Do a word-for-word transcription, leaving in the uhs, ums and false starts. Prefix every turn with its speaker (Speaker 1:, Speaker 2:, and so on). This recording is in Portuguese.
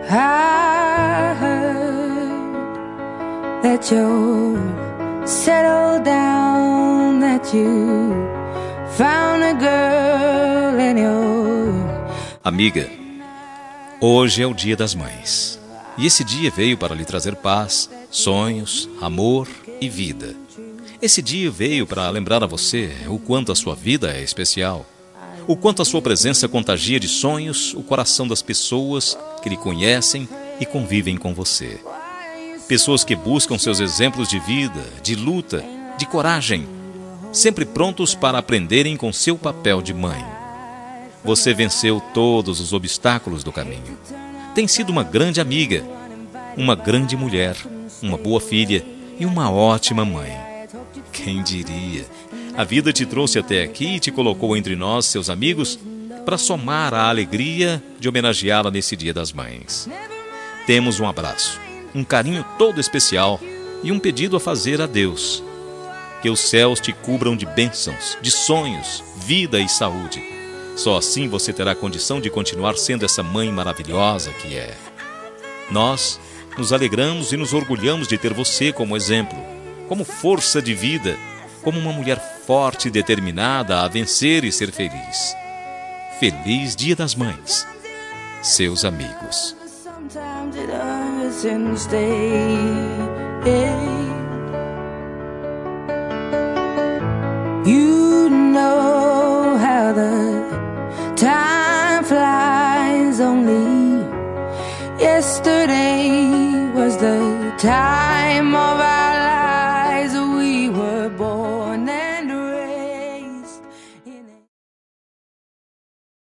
Speaker 1: I heard that you're settled down, that you found a girl in your...
Speaker 2: Amiga, hoje é o Dia das Mães. E esse dia veio para lhe trazer paz, sonhos, amor e vida. Esse dia veio para lembrar a você o quanto a sua vida é especial, o quanto a sua presença contagia de sonhos o coração das pessoas que lhe conhecem e convivem com você. Pessoas que buscam seus exemplos de vida, de luta, de coragem, sempre prontos para aprenderem com seu papel de mãe. Você venceu todos os obstáculos do caminho. Tem sido uma grande amiga, uma grande mulher, uma boa filha e uma ótima mãe. Quem diria? A vida te trouxe até aqui e te colocou entre nós, seus amigos, para somar a alegria de homenageá-la nesse Dia das Mães. Temos um abraço, um carinho todo especial e um pedido a fazer a Deus. Que os céus te cubram de bênçãos, de sonhos, vida e saúde. Só assim você terá condição de continuar sendo essa mãe maravilhosa que é. Nós nos alegramos e nos orgulhamos de ter você como exemplo, como força de vida, como uma mulher forte e determinada a vencer e ser feliz. Feliz Dia das Mães. Seus amigos.
Speaker 1: You know how the time flies. Only yesterday was the time of our